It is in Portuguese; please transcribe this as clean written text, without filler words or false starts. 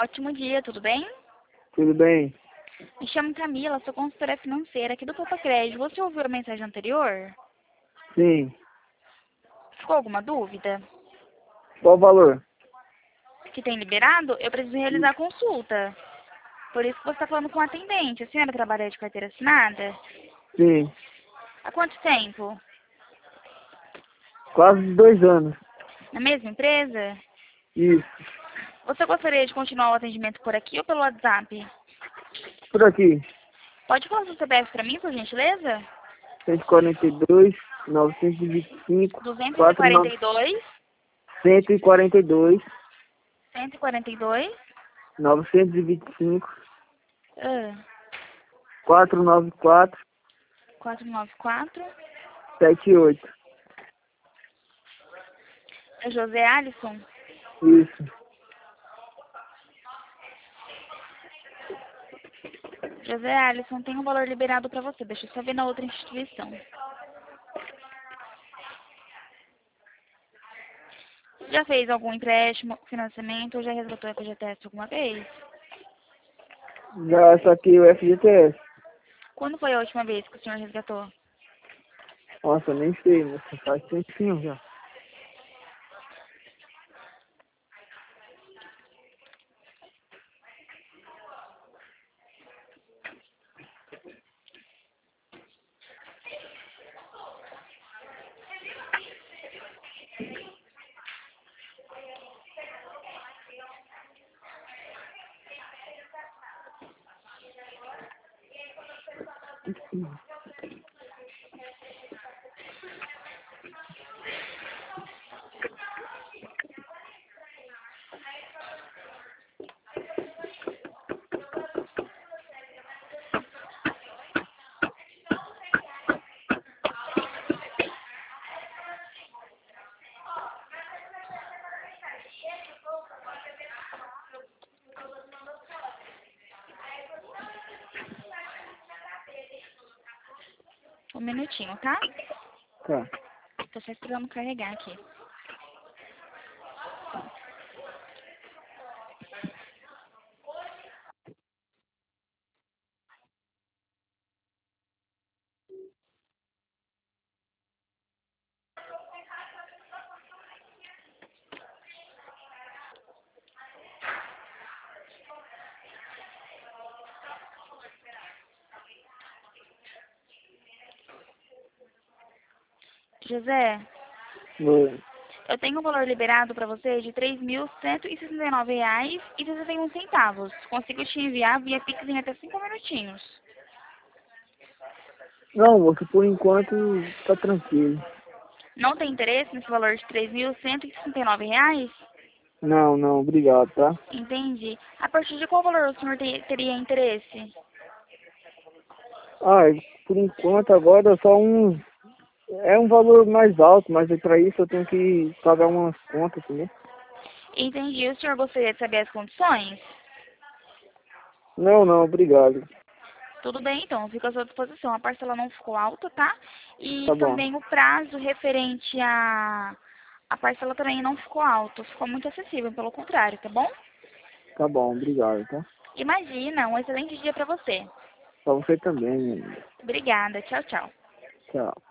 Ótimo dia, tudo bem? Tudo bem? Me chamo Camila, sou consultora financeira aqui do Copa Crédito. Você ouviu a mensagem anterior? Sim. Ficou alguma dúvida? Qual o valor? Que tem liberado? Eu preciso realizar a consulta. Por isso que você está falando com o atendente. A senhora trabalha de carteira assinada? Sim. Há quanto tempo? Quase 2 anos. Na mesma empresa? Isso. Você gostaria de continuar o atendimento por aqui ou pelo WhatsApp? Por aqui. Pode falar seu CPF para mim, por gentileza? 142, 925, 242, 142, 142, 925, ah, 494, 494. 78. É José Alisson? Isso. José Alisson, tem um valor liberado para você. Deixa eu só ver na outra instituição. Já fez algum empréstimo, financiamento ou já resgatou a FGTS alguma vez? Já saquei o FGTS. Quando foi a última vez que o senhor resgatou? Nossa, nem sei, mas faz tempinho já. Um minutinho, tá? Tá. Tô só esperando carregar aqui. José, Oi. eu tenho um valor liberado para você de R$ 3.169,61. Consigo te enviar via Pix em até 5 minutinhos. Não, moço, por enquanto tá tranquilo. Não tem interesse nesse valor de R$ 3.169? Não, não, obrigado, tá? Entendi. A partir de qual valor o senhor teria interesse? Ah, por enquanto agora só um. É um valor mais alto, mas para isso eu tenho que pagar umas contas, né? Entendi. O senhor gostaria de saber as condições? Não, não, obrigado. Tudo bem, então. Fica à sua disposição. A parcela não ficou alta, tá? E Tá bom. também o prazo referente a parcela também não ficou alto. Ficou muito acessível, pelo contrário, tá bom? Tá bom, obrigado, tá? Imagina, um excelente dia para você. Pra você também, meu amigo. Obrigada. Tchau, tchau. Tchau.